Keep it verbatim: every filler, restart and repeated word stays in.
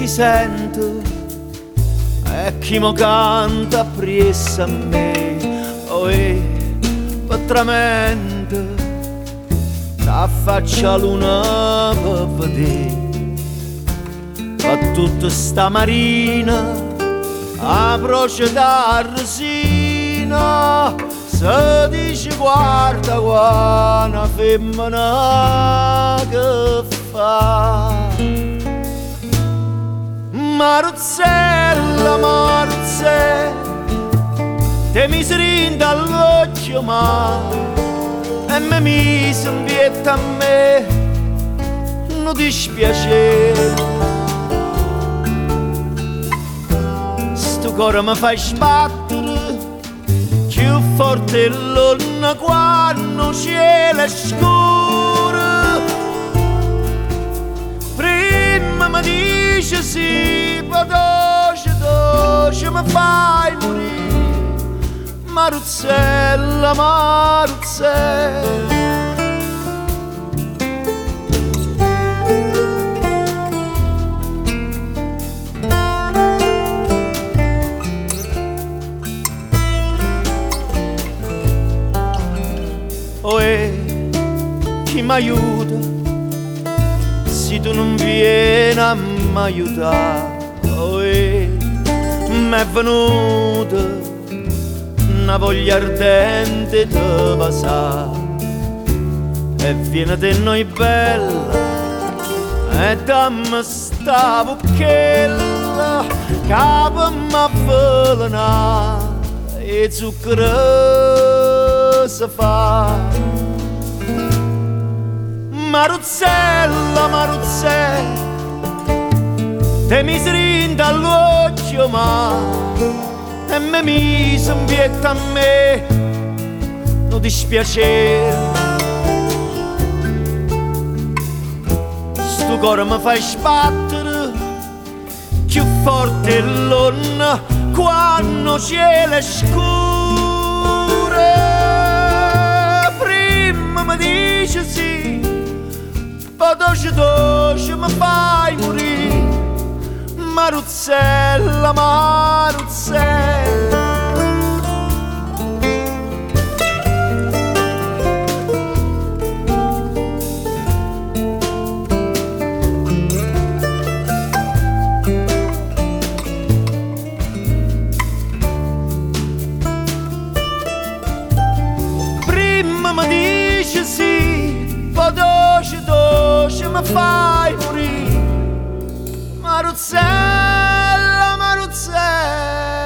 ti sento e chi mo canta appresso a me, oh e patramento t'affaccia luna per vedere. A tutta sta marina a broce da resina se dice guarda qua una femmina che fa. Maruzzella, Maruzzella, te mi srinda all'occhio ma e mi mise in pietta a me non dispiacere. Sto cuore mi fai sbattere più forte l'onna quando cielo è scuro. Prima mi dice sì, poi doce, doce mi fai morire. Maruzzella, Maruzzella, oh e chi m'aiuta se tu non vieni a m'aiutare. Oh e m'è venuta una voglia ardente di passare e viene te noi bella e dammi sta bucchella che m'avvelena e zucchero si fa. Maruzzella, Maruzzella, te mi srinda all'occhio ma e mi mise in pietta a me non dispiacere. Sto cuore mi fai sbattere più forte l'onna quando cielo è scuro. Prima mi dice sì, poi doce doce mi fai morire. Maruzzella, Maruzzella, prima mi dice sì, poi doce doce mi fai morire. Maruzzella, Maruzzella.